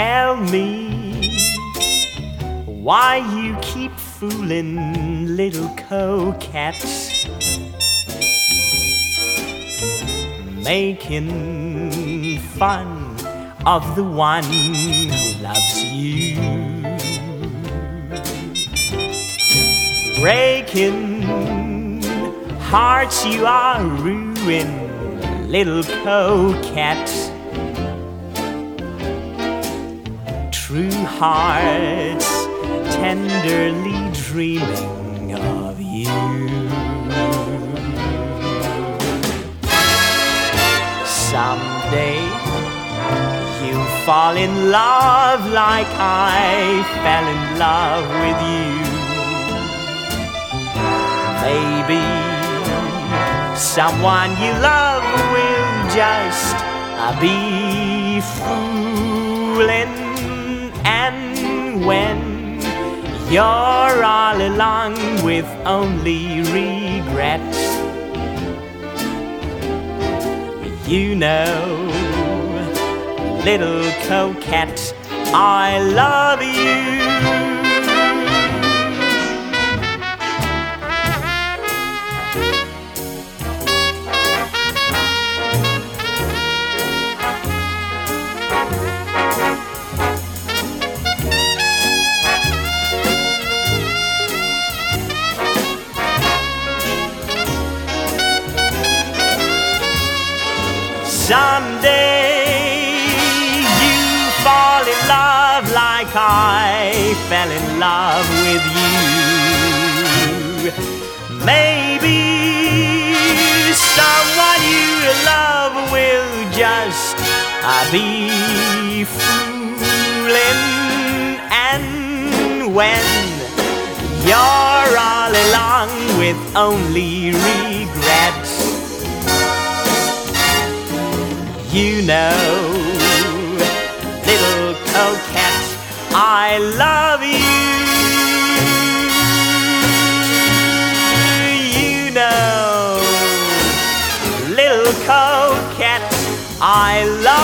tell me why you keep fooling little coquettes, making fun of the one who loves you, breaking hearts you are ruining, little coquette. True hearts tenderly dreaming of you. Someday you'll fall in love like I fell in love with you. Maybe someone you love will just be fooling. And when you're all alone with only regrets, you know, little coquette, I love you. Someday you fall in love like I fell in love with you. Maybe someone you love will just be fooling. And when you're all alone with only regrets, you know, little coquette, I love you. You know, little coquette, I love you.